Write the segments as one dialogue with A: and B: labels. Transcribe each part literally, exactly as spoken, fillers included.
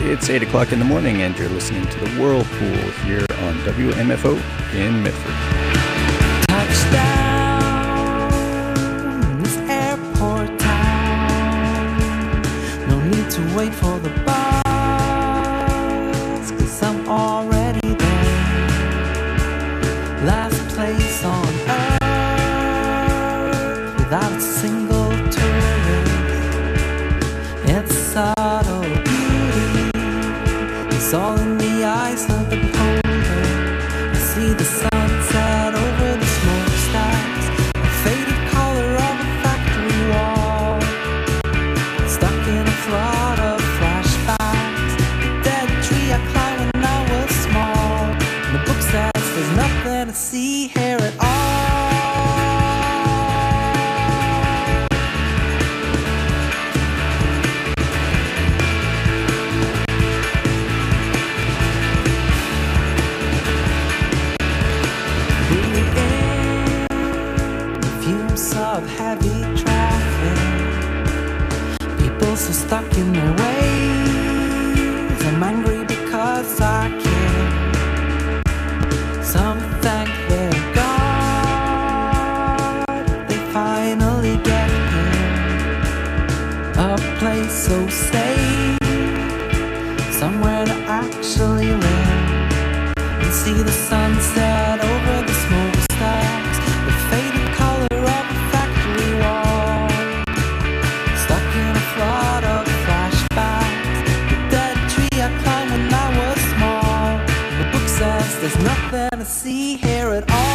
A: It's eight o'clock in the morning, and you're listening to the Whirlpool here on W M F O in Medford.
B: Touchdown, this airport town. No need to wait for the bus, 'cause I'm already there. Last place on earth without a single tourist. It's subtle beauty, it's all in the eyes of the beholder. I see the sunset over the smokestacks, a faded color of a factory wall, stuck in a flood of flashbacks. The dead tree I climbed when I was small. And the book says there's nothing to see here at all. Of heavy traffic, people so stuck in their ways. I'm angry because I care. Some thank their God they finally get here. A place so safe, somewhere to actually live and see the sunset over the smokestacks, the faded color of a factory wall, stuck in a flood of flashbacks. The dead tree I climbed when I was small. The book says there's nothing to see here at all.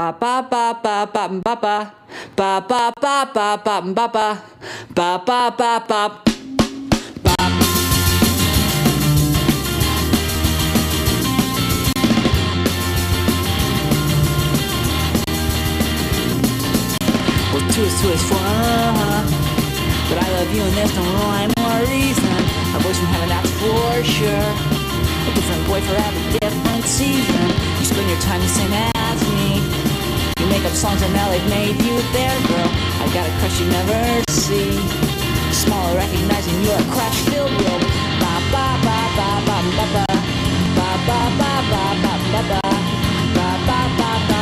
B: ba ba ba ba ba ba ba ba ba ba ba ba ba ba ba ba ba ba. Well, two is two is four, uh-huh. But I love you and there's no rhyme or reason. A voice from heaven, that's for sure. A different boy for every different season. You spend your time the same as me. You make up songs and now they've made you their girl. I've got a crush you never see. Small, recognizing you're a crash-filled world. Ba ba ba ba ba ba ba ba ba ba ba ba ba ba ba ba ba ba.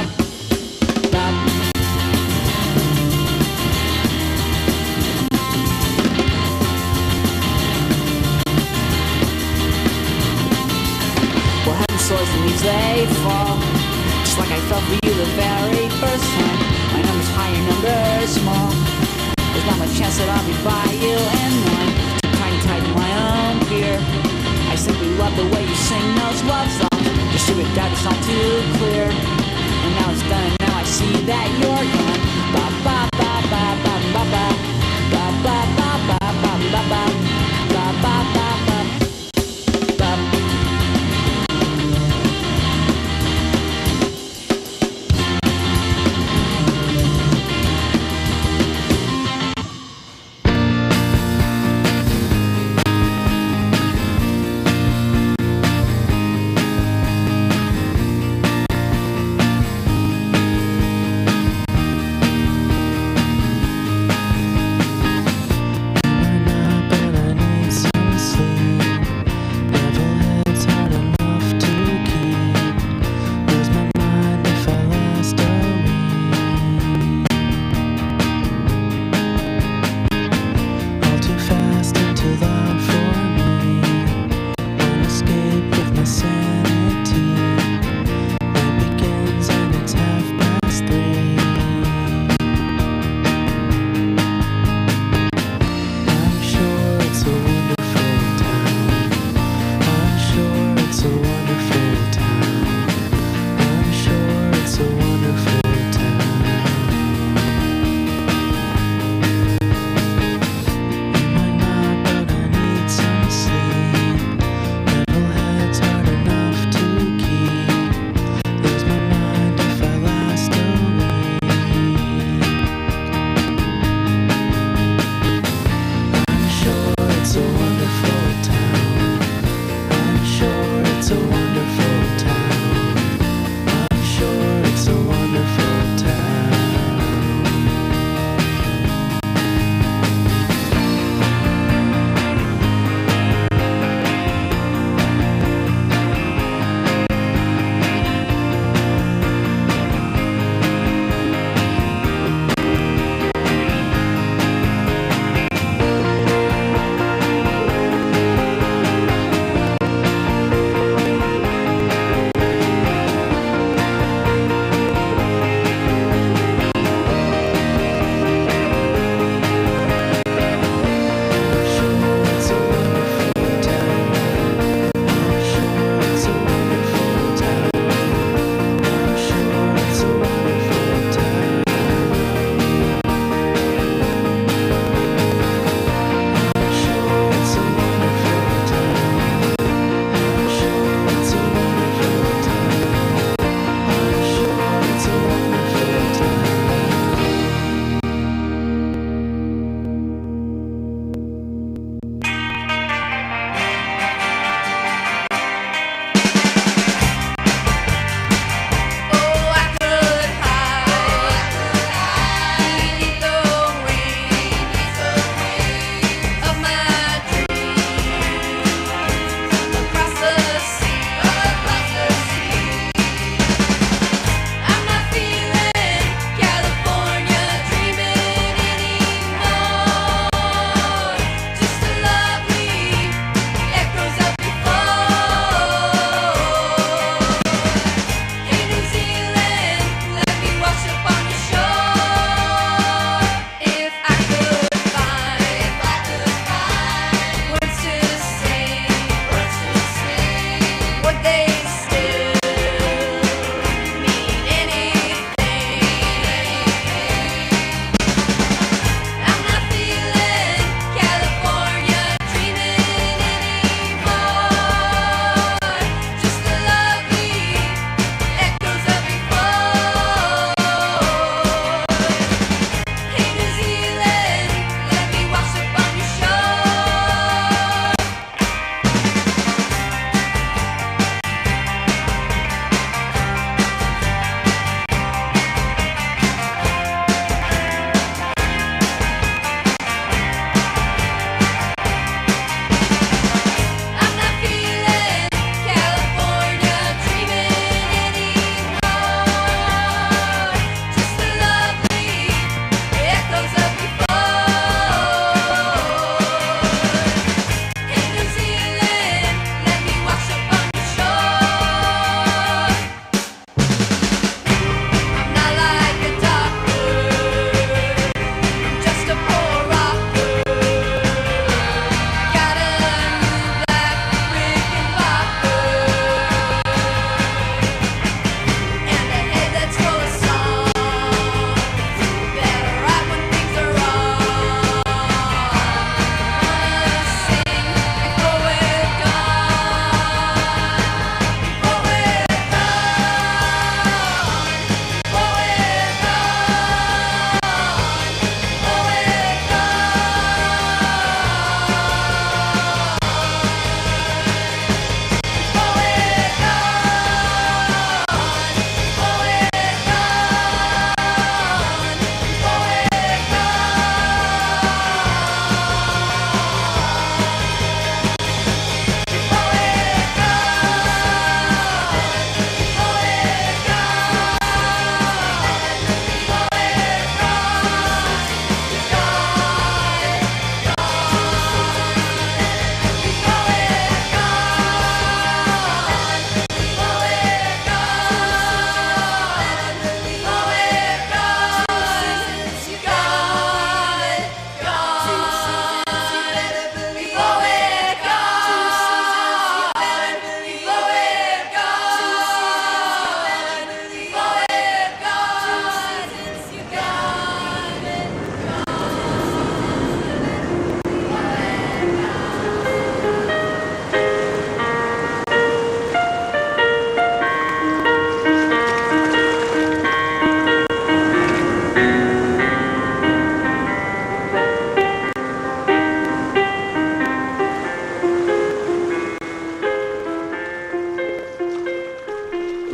B: Swords and leaves they fall, just like I felt for you the very first time. My number's high, your number's small. There's not much chance that I'll be by you and mine. Too tiny, tight in my own fear. I simply love the way you sing those love songs. Just shoot it down, it's not too clear. And now it's done, and now I see that you're gone. Ba ba ba ba ba ba ba ba ba ba ba ba ba ba ba ba ba ba.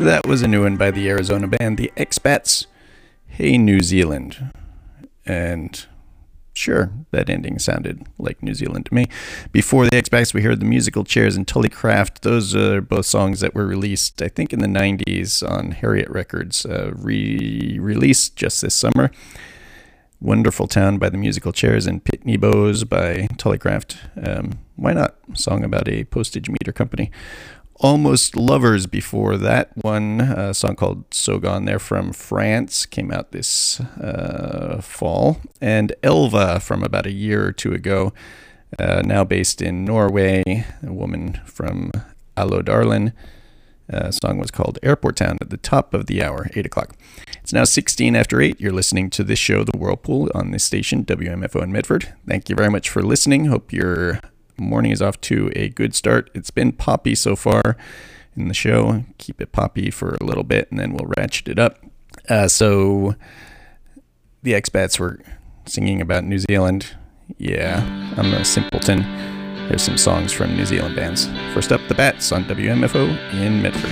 A: That was a new one by the Arizona band, the Expats. Hey, New Zealand. And sure, that ending sounded like New Zealand to me. Before the Expats, we heard the Musical Chairs and Tullycraft. Those are both songs that were released, I think, in the nineties on Harriet Records, uh, re-released just this summer. Wonderful Town by the Musical Chairs and Pitney Bowes by Tullycraft. Um, why not? A song about a postage meter company. Almost Lovers before that one, a song called So Gone. They're from France, came out this uh, fall. And Elva from about a year or two ago, uh, now based in Norway, a woman from Allodalen. Uh, song was called Airport Town at the top of the hour, eight o'clock. It's now sixteen after eight. You're listening to this show, The Whirlpool, on this station, W M F O in Medford. Thank you very much for listening. Hope you're morning is off to a good start. It's been poppy so far in the show. Keep it poppy for a little bit and then we'll ratchet it up. Uh, so the Expats were singing about New Zealand. Yeah, I'm a simpleton. Here's some songs from New Zealand bands. First up, the Bats on W M F O in Medford.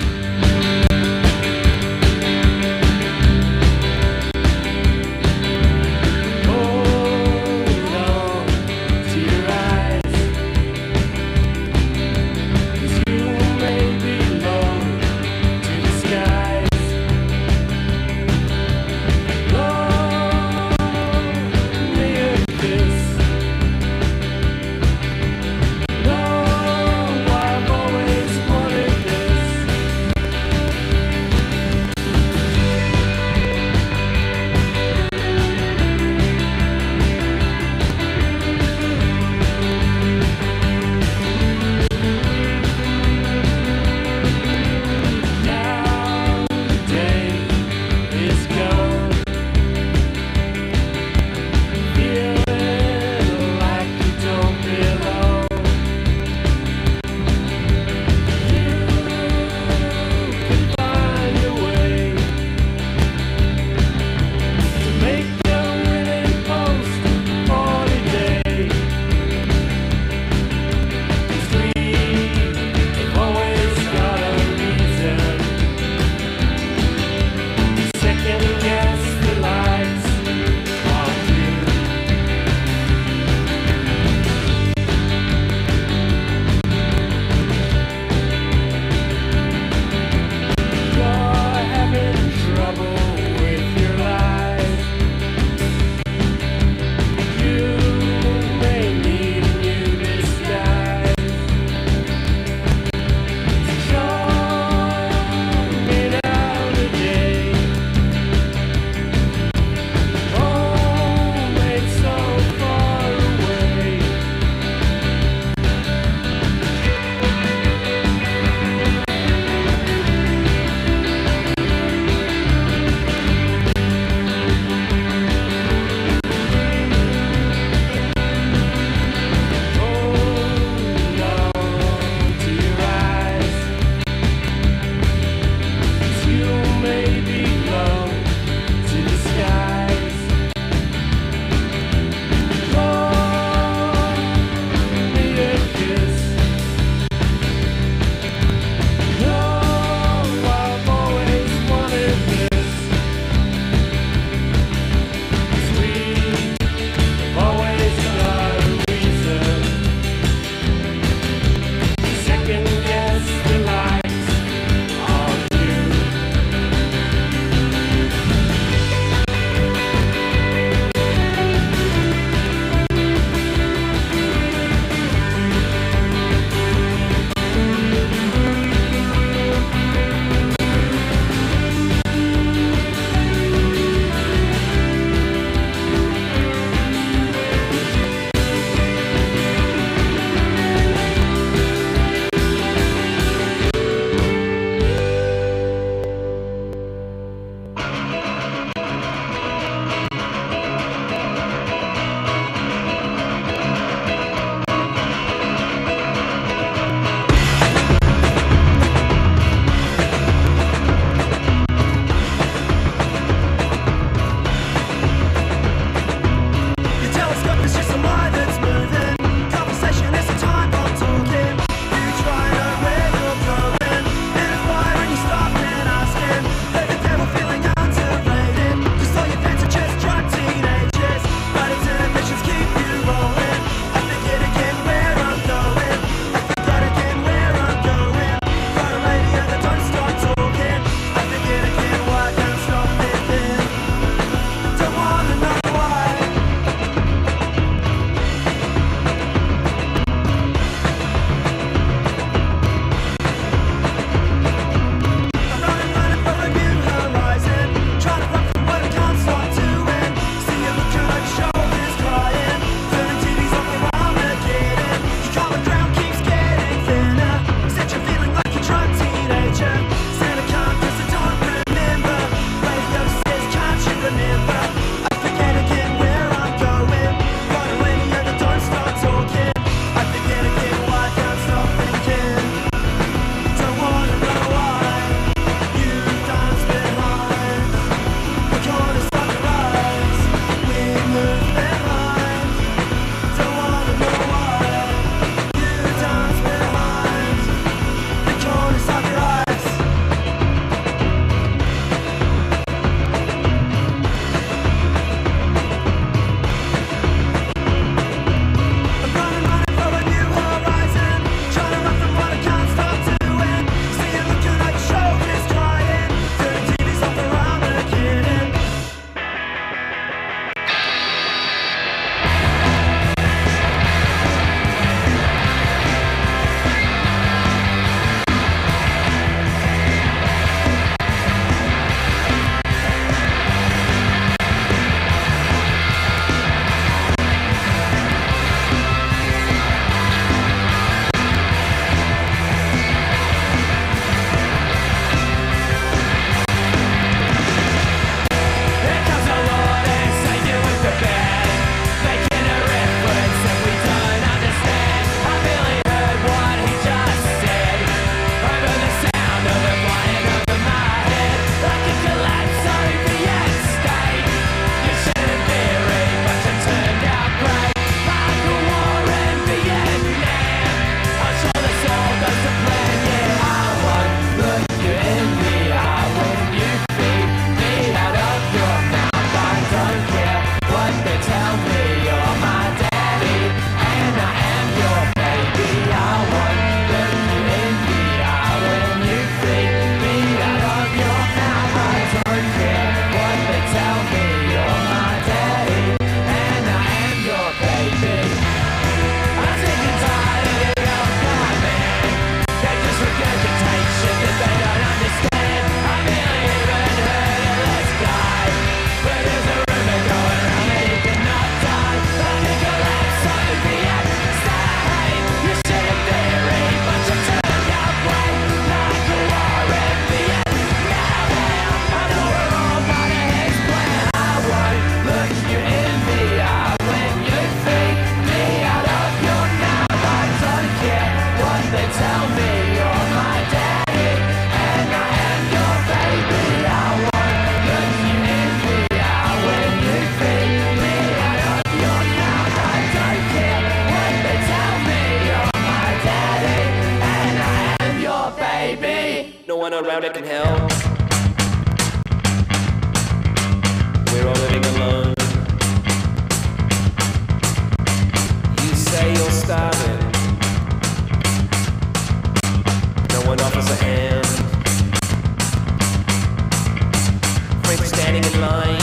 B: standing in line.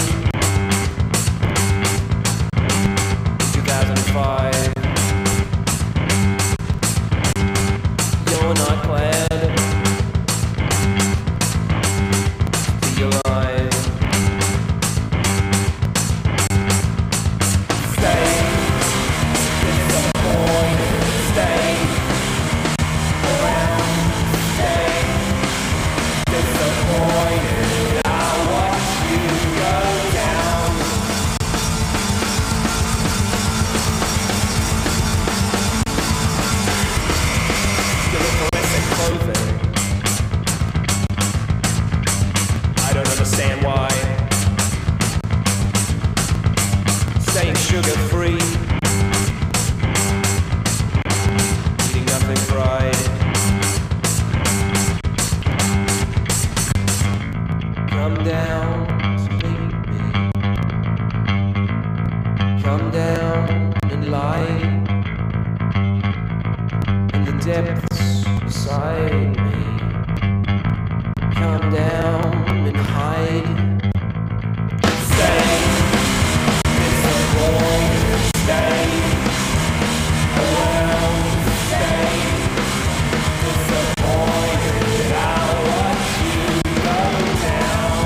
B: two thousand five. You're not glad to be alive. Stay, disappointed. Stay around. Stay disappointed. I'll watch you go down. You look fluorescent clothing. I don't understand why. Staying sugar free. Eating nothing fried. Come down to meet me. Come down and lie in the depths beside me. Come down and hide. Stay disappointed. Stay around. Stay disappointed. I'll watch you go down.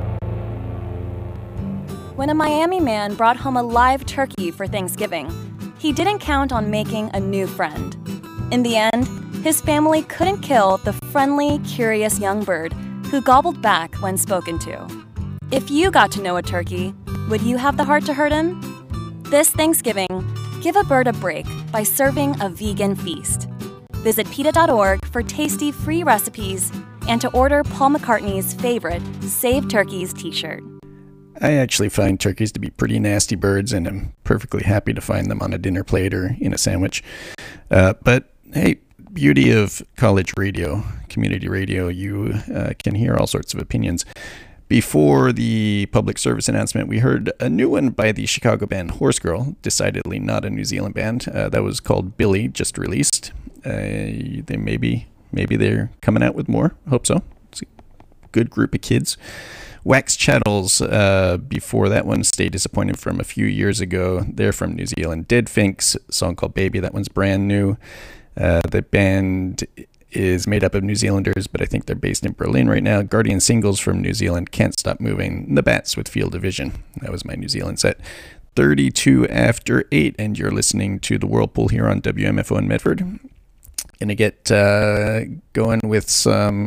C: When a Miami man brought home a live turkey for Thanksgiving, he didn't count on making a new friend. In the end, his family couldn't kill the friendly, curious young bird who gobbled back when spoken to. If you got to know a turkey, would you have the heart to hurt him? This Thanksgiving, give a bird a break by serving a vegan feast. Visit PETA dot org for tasty free recipes and to order Paul McCartney's favorite Save Turkeys t-shirt.
A: I actually find turkeys to be pretty nasty birds, and I'm perfectly happy to find them on a dinner plate or in a sandwich. Uh, but hey, beauty of college radio, community radio, you uh, can hear all sorts of opinions. Before the public service announcement, we heard a new one by the Chicago band Horse Girl, decidedly not a New Zealand band. Uh, that was called Billy, just released. Uh, they maybe maybe they're coming out with more. I hope so. It's a good group of kids. Wax Chattels, uh, before that one, Stay Disappointed from a few years ago. They're from New Zealand. Dead Finks, a song called Baby. That one's brand new. Uh, the band is made up of New Zealanders, but I think they're based in Berlin right now. Guardian Singles from New Zealand, Can't Stop Moving. The Bats with Field of Vision. That was my New Zealand set. thirty-two after eight, and you're listening to The Whirlpool here on W M F O in Medford. Gonna get uh, going with some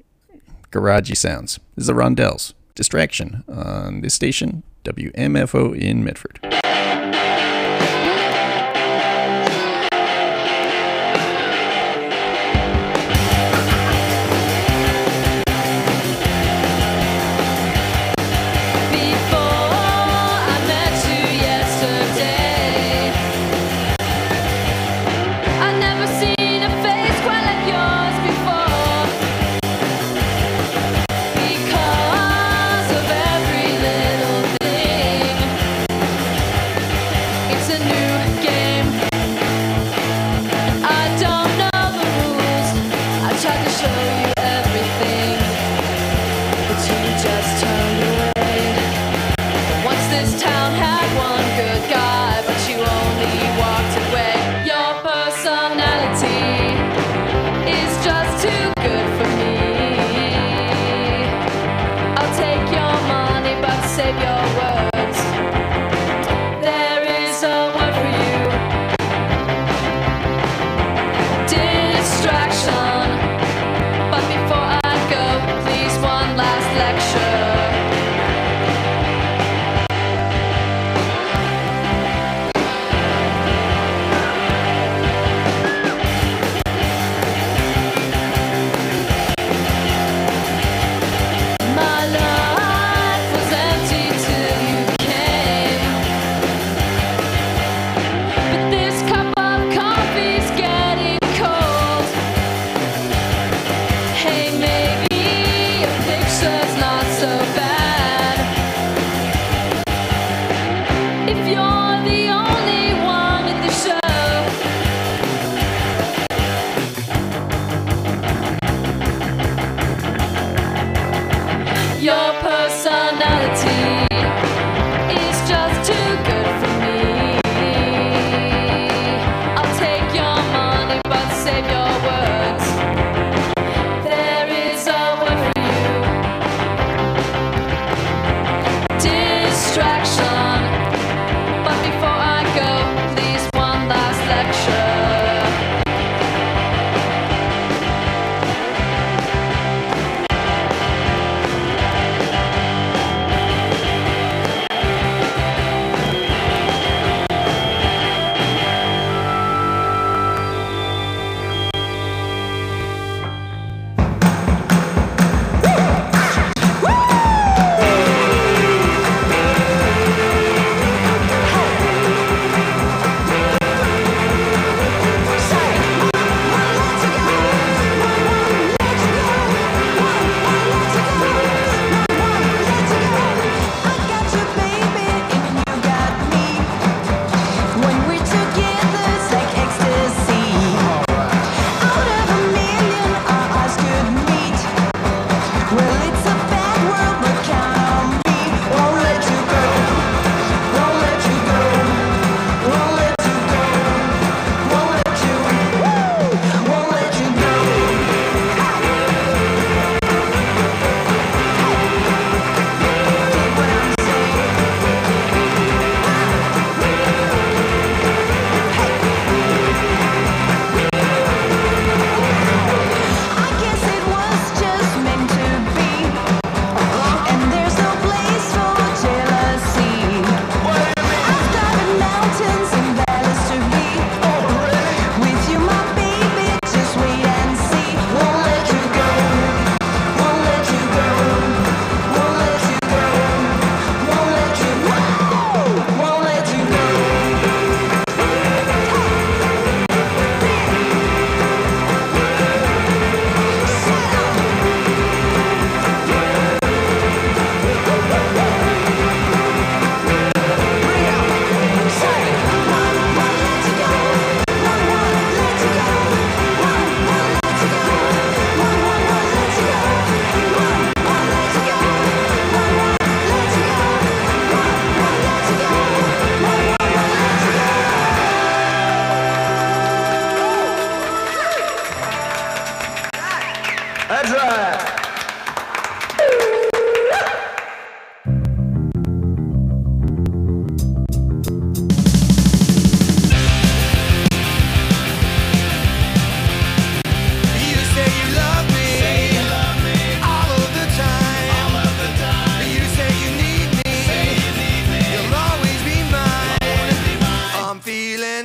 A: garagey sounds. This is the Rondells. Distraction on this station, W M F O in Medford.
D: Save your words. There is a word for you.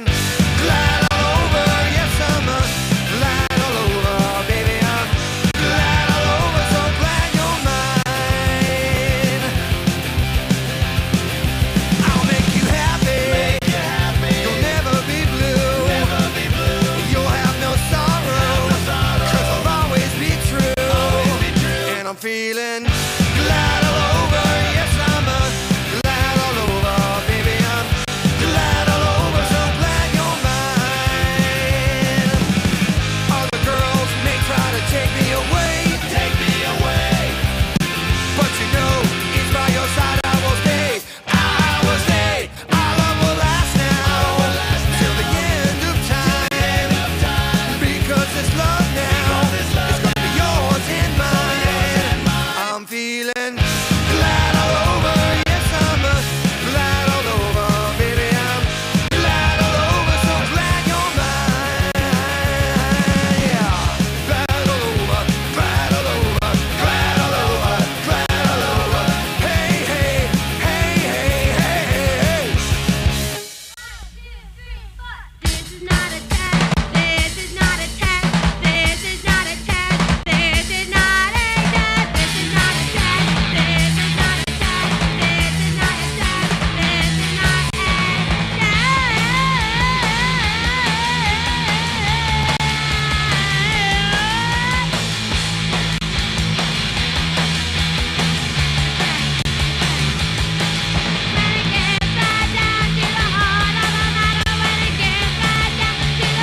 B: glad all over. Yes, I'm uh, glad all over, baby. I'm glad all over. So glad you're mine. I'll make you happy. Make you happy. You'll never be blue. Never be blue. You'll have no sorrow. No sorrow. 'Cause I'll always be true. Always be true. And I'm feeling glad all over. Yes, I'm uh, glad all over, baby. I'm glad all over. So glad you're mine. Other girls may try to take me away. Take me away. But you know, it's by your side I will stay. I will stay. Our love will last now. Till the end of time. Because this love now is gonna be yours and mine. I'm feeling glad all over. Yes, I'm uh, glad all over, baby. I'm glad all over. So glad you're mine. Yeah. Glad all over. Glad all over. Glad all over. Glad all over. Hey, hey, hey, hey, hey, hey.
D: This is not a test. This is not a test. This is not a test. This is not a test. This is not a test. This is not a test. This is not a test. This is not a test. When it gets right down to the heart of the matter, when it gets right down to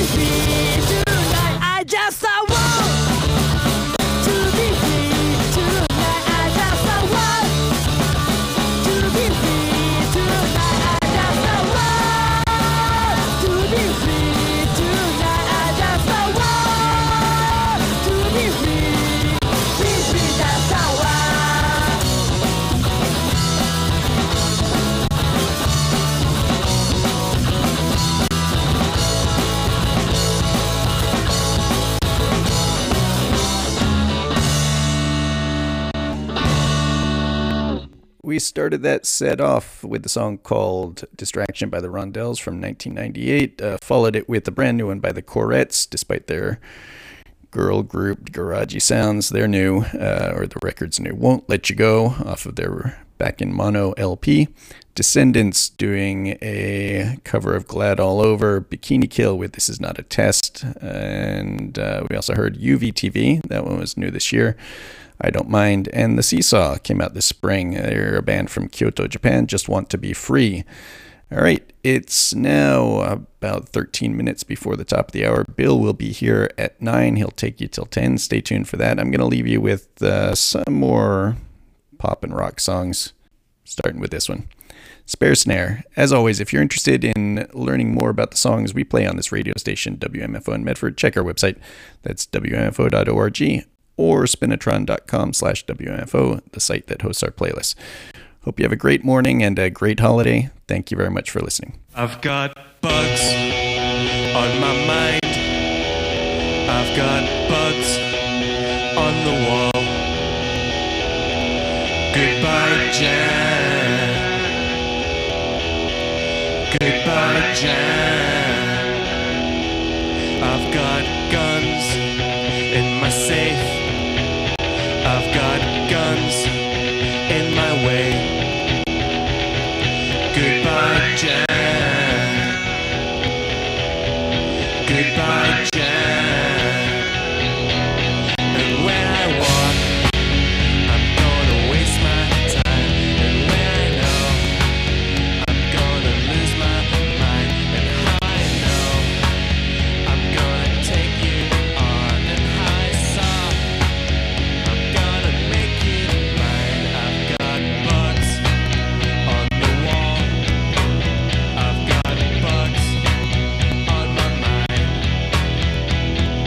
B: free tonight. I just I want to be free tonight. I just I want to be free tonight. I just I want to be free tonight. I just I want to be free, free, free. That's how I.
A: We started that set off with the song called Distraction by the Rondells from nineteen ninety-eight, uh, followed it with a brand new one by the Corettes, despite their girl group garagey sounds. They're new, uh, or the record's new. Won't Let You Go off of their Back in Mono L P. Descendants doing a cover of Glad All Over. Bikini Kill with This Is Not a Test. And uh, we also heard U V T V. That one was new this year. I Don't Mind. And The Seesaw came out this spring. They're a band from Kyoto, Japan. Just Want to Be Free. All right, it's now about thirteen minutes before the top of the hour. Bill will be here at nine. He'll take you till ten. Stay tuned for that. I'm going to leave you with uh, some more pop and rock songs, starting with this one. Spare Snare. As always, if you're interested in learning more about the songs we play on this radio station, W M F O in Medford, check our website. That's W M F O dot org or spinatron dot com slash W M F O, the site that hosts our playlists. Hope you have a great morning and a great holiday. Thank you very much for listening.
E: I've got bugs on my mind. I've got bugs on the wall. Goodbye, Jan. Goodbye, Jan. I've got guns in my safe. I've got guns in my way. Goodbye, Jan. Goodbye, Jan. And when I walk, I'm gonna waste my time. And when I know, I'm gonna lose my mind. And how I know, I'm gonna take you on. And how I saw, I'm gonna make you mine. I've got bugs on the wall. I've got bugs on my mind.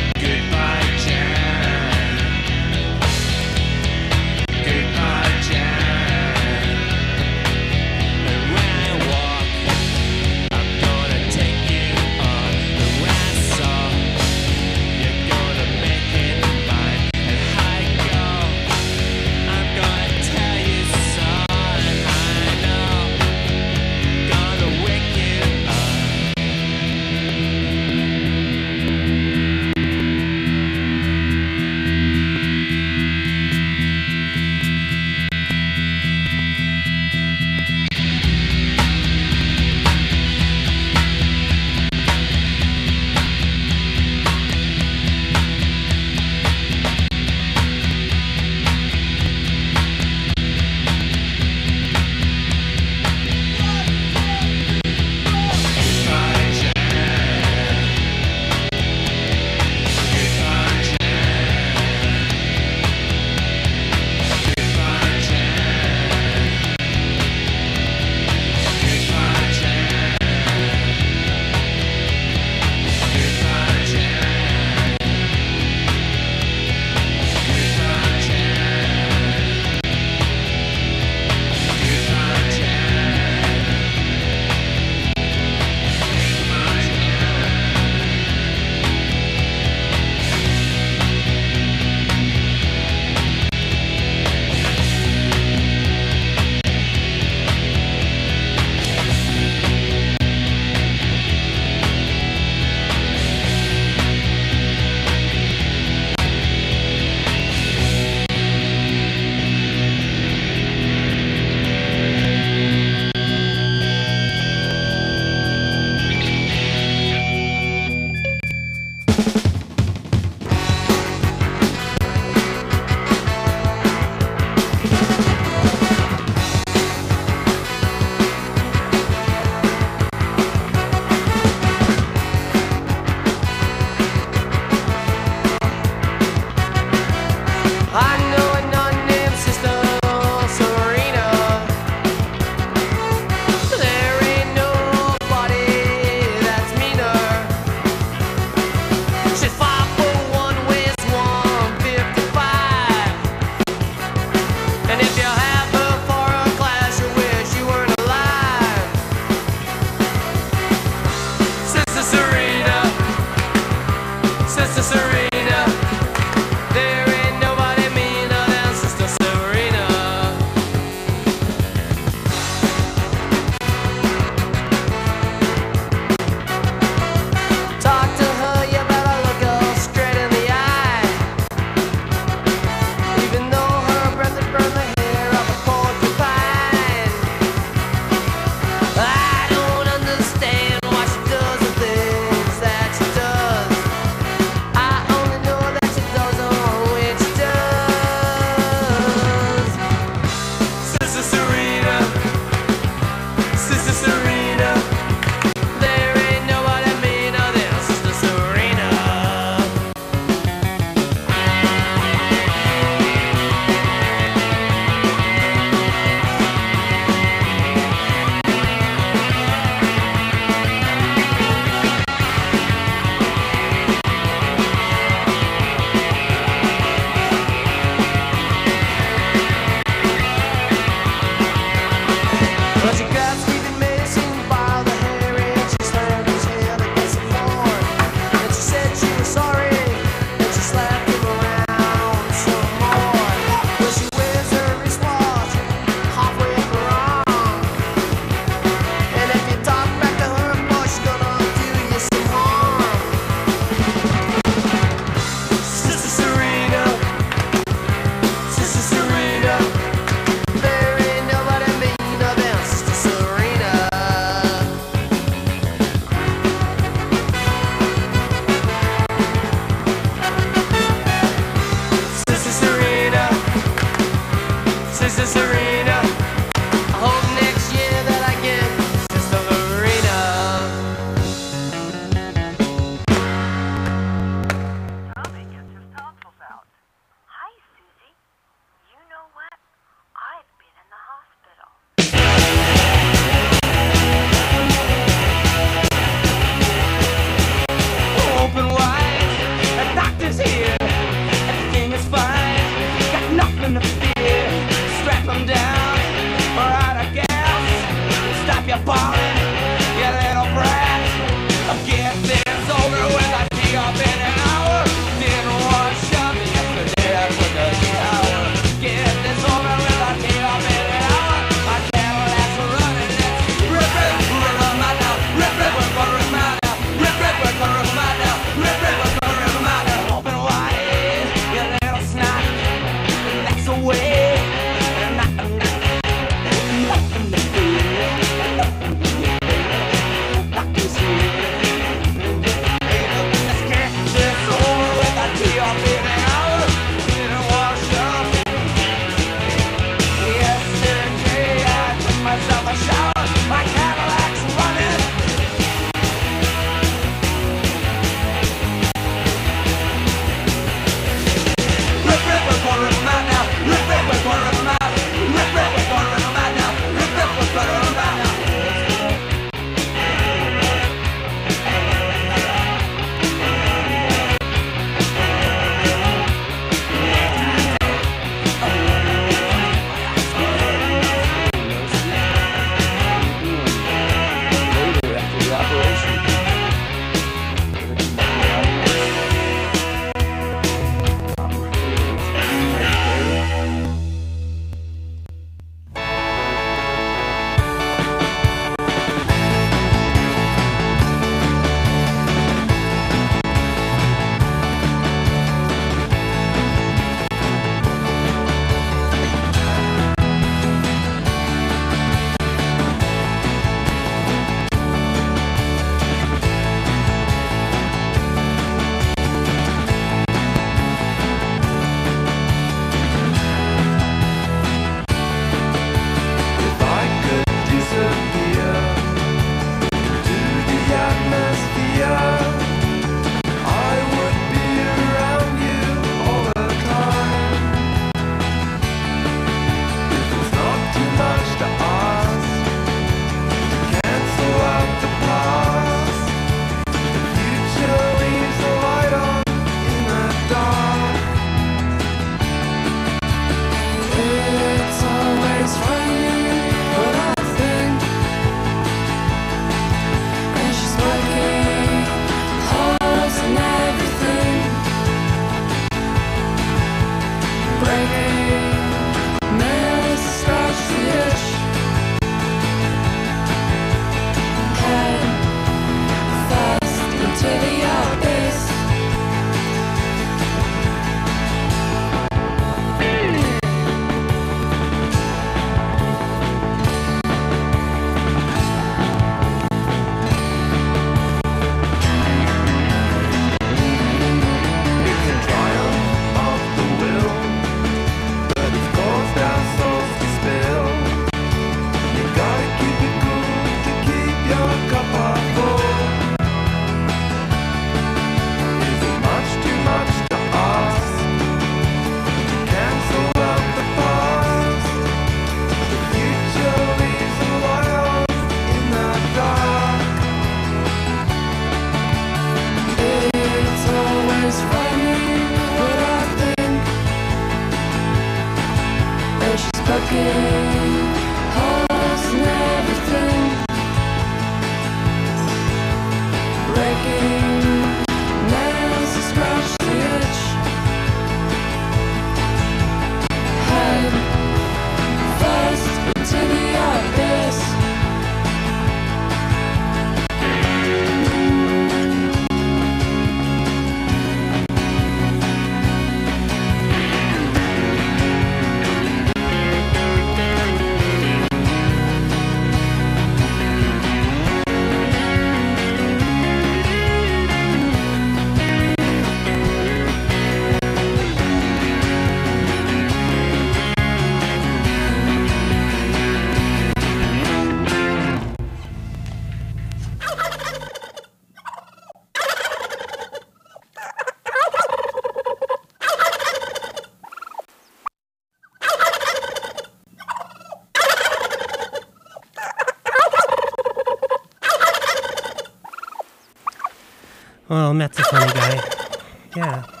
F: Well, Matt's a funny guy. Yeah.